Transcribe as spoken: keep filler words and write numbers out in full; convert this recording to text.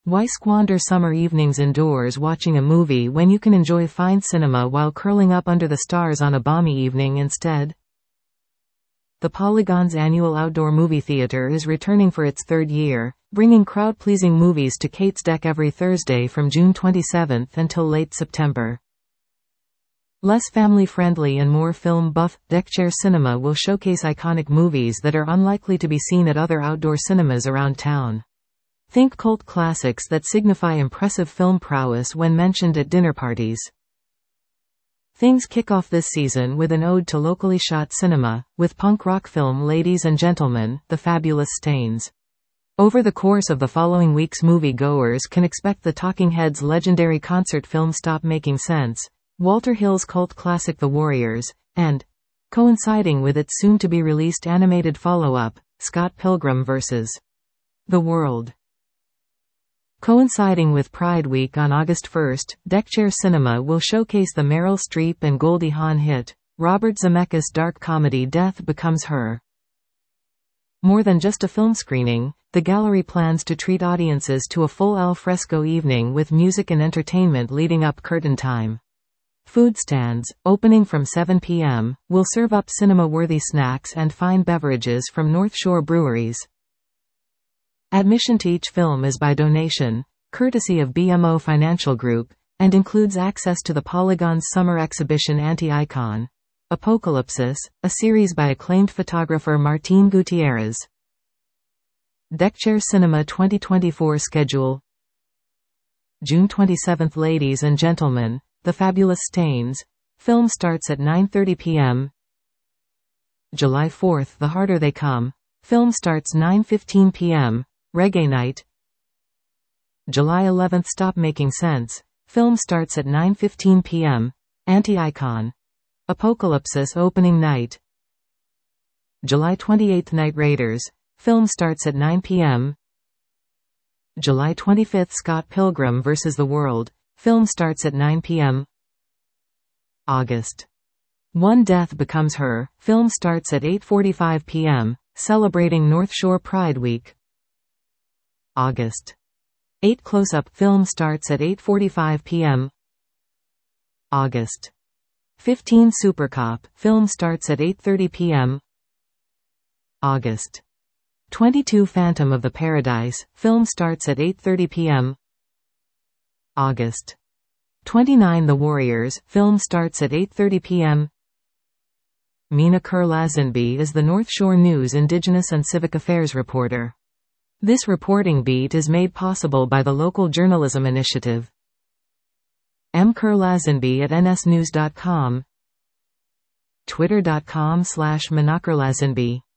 Why squander summer evenings indoors watching a movie when you can enjoy fine cinema while curling up under the stars on a balmy evening instead? The Polygon's annual outdoor movie theater is returning for its third year, bringing crowd-pleasing movies to Kate's Deck every Thursday from June twenty-seventh until late September. Less family-friendly and more film-buff, Deckchair Cinema will showcase iconic movies that are unlikely to be seen at other outdoor cinemas around town. Think cult classics that signify impressive film prowess when mentioned at dinner parties. Things kick off this season with an ode to locally shot cinema, with punk rock film Ladies and Gentlemen, The Fabulous Stains. Over the course of the following weeks, movie-goers can expect the Talking Heads' legendary concert film Stop Making Sense, Walter Hill's cult classic The Warriors, and, coinciding with its soon-to-be-released animated follow-up, Scott Pilgrim versus the World. Coinciding with Pride Week on August first, Deckchair Cinema will showcase the Meryl Streep and Goldie Hawn hit, Robert Zemeckis' dark comedy Death Becomes Her. More than just a film screening, the gallery plans to treat audiences to a full al fresco evening with music and entertainment leading up curtain time. Food stands, opening from seven p m, will serve up cinema-worthy snacks and fine beverages from North Shore breweries. Admission to each film is by donation, courtesy of B M O Financial Group, and includes access to the Polygon's summer exhibition Anti-Icon, Apocalypsis, a series by acclaimed photographer Martín Gutiérrez. Deckchair Cinema twenty twenty-four schedule: June twenty-seventh, Ladies and Gentlemen, The Fabulous Stains. Film starts at nine thirty p m July fourth, The Harder They Come. Film starts nine fifteen p m Reggae Night. July eleventh, Stop Making Sense. Film starts at nine fifteen p m Anti-Icon. Apocalypsis opening night. July twenty-eighth, Night Raiders. Film starts at nine p m July twenty-fifth, Scott Pilgrim versus the World. Film starts at nine p m August first, Death Becomes Her. Film starts at eight forty-five p m, celebrating North Shore Pride Week. August eighth, Close-Up. Film starts at eight forty-five p m August fifteenth, Supercop. Film starts at eight thirty p m August twenty-second, Phantom of the Paradise. Film starts at eight thirty p m August twenty-ninth, The Warriors. Film starts at eight thirty p m Mina Kerr-Lazenby is the North Shore News Indigenous and Civic Affairs reporter. This reporting beat is made possible by the Local Journalism Initiative. M. Kerr-Lazenby at N S news dot com, twitter dot com slash Mina Kerr-Lazenby.